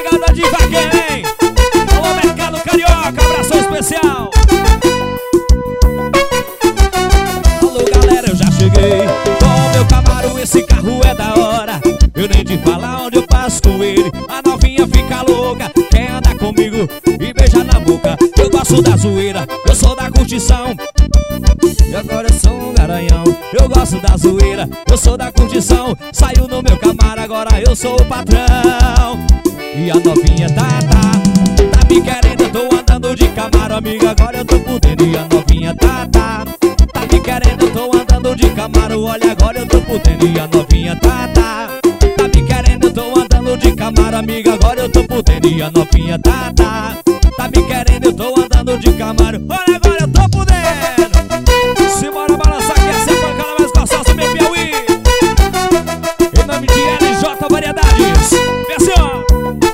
chegada de Vaquém. Alô, Mercado Carioca, abração especial. Alô, galera, eu já cheguei com meu Camaro, esse carro é da hora. Eu nem te falar onde eu passo com ele. A novinha fica louca, quer andar comigo e beijar na boca. Eu gosto da zoeira, eu sou da curtição. E agora eu sou um garanhão. Eu gosto da zoeira, eu sou da curtição. Saiu no meu Camaro, agora eu sou o patrão. E a novinha tá me querendo, eu tô andando de Camaro, amiga, agora eu tô por dentro. E a novinha tá me querendo, eu tô andando de Camaro, olha, agora eu tô por dentro. E a novinha tá me querendo, eu tô andando de Camaro, amiga, agora eu tô por dentro. E a novinha tá me querendo, eu tô andando de Camaro, olha, agora eu tô por dentro. Simbora balançar que essa é a pancada mais gostosa, meu Piauí. Em nome de LJ Variedades, vê assim, ó.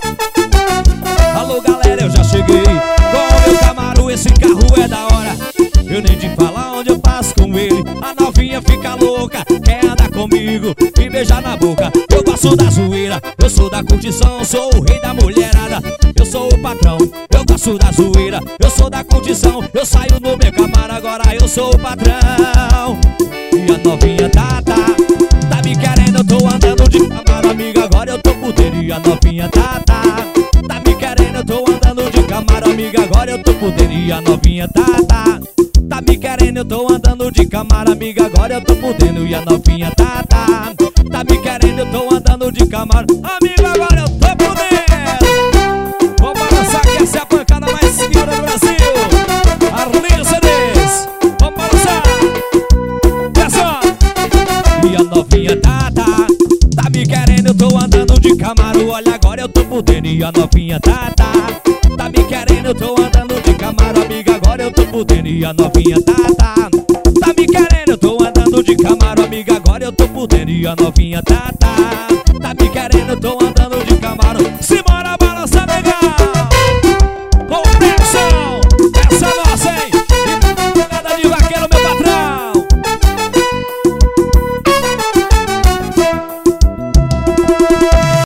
Alô, galera, eu já cheguei com meu Camaro, esse carro é da hora. Eu nem te falar onde eu passo com ele. A novinha fica louca, quer andar comigo e beijar na boca. Eu gosto da zoeira, eu sou da curtição, sou o rei da mulherada. Eu sou o patrão, eu gosto da zoeira, eu sou da curtição. Eu saio no meu Camaro, agora eu sou o patrão. E a novinha tá me querendo, eu tô andando de Camaro, amiga, agora eu tô por dentro. E a novinha tá me querendo, eu tô andando de Camaro, amiga, agora eu tô por dentro. E a novinha tá me querendo, eu tô andando de Camaro, amiga, agora eu tô por dentro. E a novinha tá me querendo, eu tô andando de Camaro, amiga, agora eu tô por dentro. Vamos balançar que essa é a pancada mais segura do Brasil. Arlindo CDs, vamos balançar. Pessoal. E a novinha tá me querendo, eu tô andando de Camaro, olha, agora eu tô por dentro. E a novinha tá me querendo, eu tô andando de Camaro, amiga, agora eu tô por dentro. E a novinha tá me querendo, eu tô andando de Camaro, amiga, agora eu tô por dentro. E a novinha tá